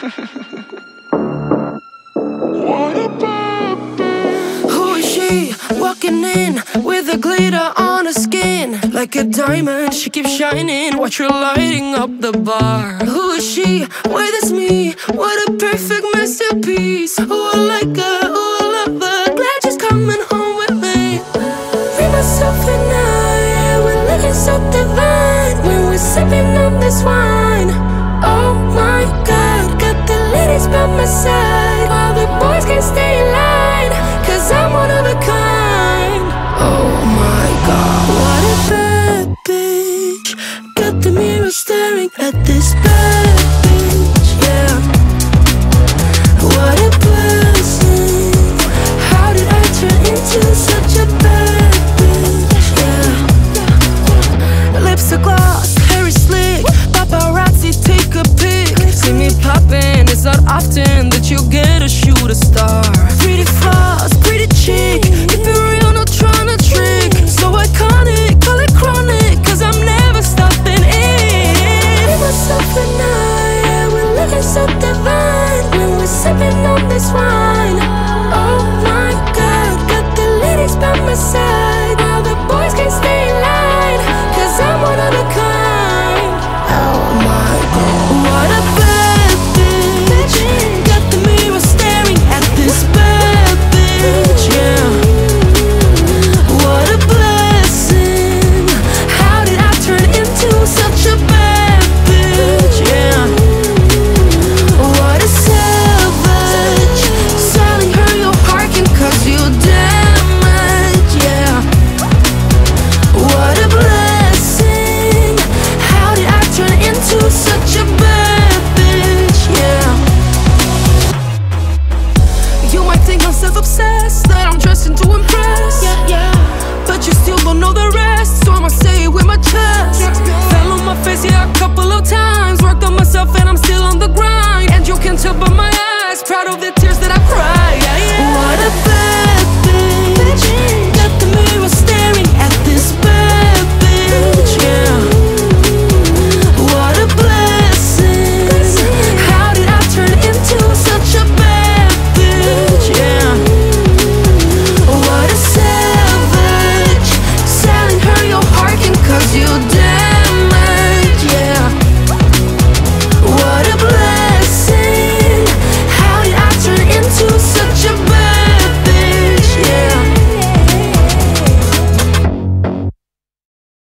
Who is she walking in with a glitter on her skin? Like a diamond, she keeps shining. Watch her lighting up the bar. Who is she? Wait, that's me. What a perfect masterpiece. Oh, I like her, oh, I love her. Glad she's coming home with me. Me, myself, and I, yeah, we're looking so divine when we're sipping on this wine. Oh my God, got the ladies by my side while the boys can't stay in line, 'cause I'm one of a kind. Oh my God, what a bad bitch. Got the mirror staring at this bad bitch, yeah. What a blessing. How did I turn into such a bad bitch, yeah. Lips are gloss, hair is slick, paparazzi take a pic. See me poppin', it's not often that you get a shooter star. Pretty flaws, pretty chick, keep it real, not tryna trick. So iconic, call it chronic, 'cause I'm never stopping it. Me, myself, and I, yeah, we're looking so divine when we're sipping on this wine. Oh my God, got the ladies by my side while the boys can't stay in line, 'cause I'm one of a kind. Oh my God, what a bad bitch. Got the mirror staring at this bad bitch, yeah. What a blessing. How did I turn into such a bad bitch, yeah. What a savage. Selling her your heart can cause you damage, yeah. What a blessing. How did I turn into such a bad bitch, yeah. You might think I'm self-obsessed, that I'm dressing to impress, yeah, yeah. But you still don't know the rest, so I'ma say it with my chest. Fell on my face, yeah, a couple of times. Worked on myself and I'm still on the grind. And you can tell by my eyes, proud of the tears that I cry, yeah, yeah. What a bad bitch. Got the mirror staring at this bad bitch, yeah. What a blessing. How did I turn into such a bad bitch, yeah. What a savage. Selling her your heart can cause you damage.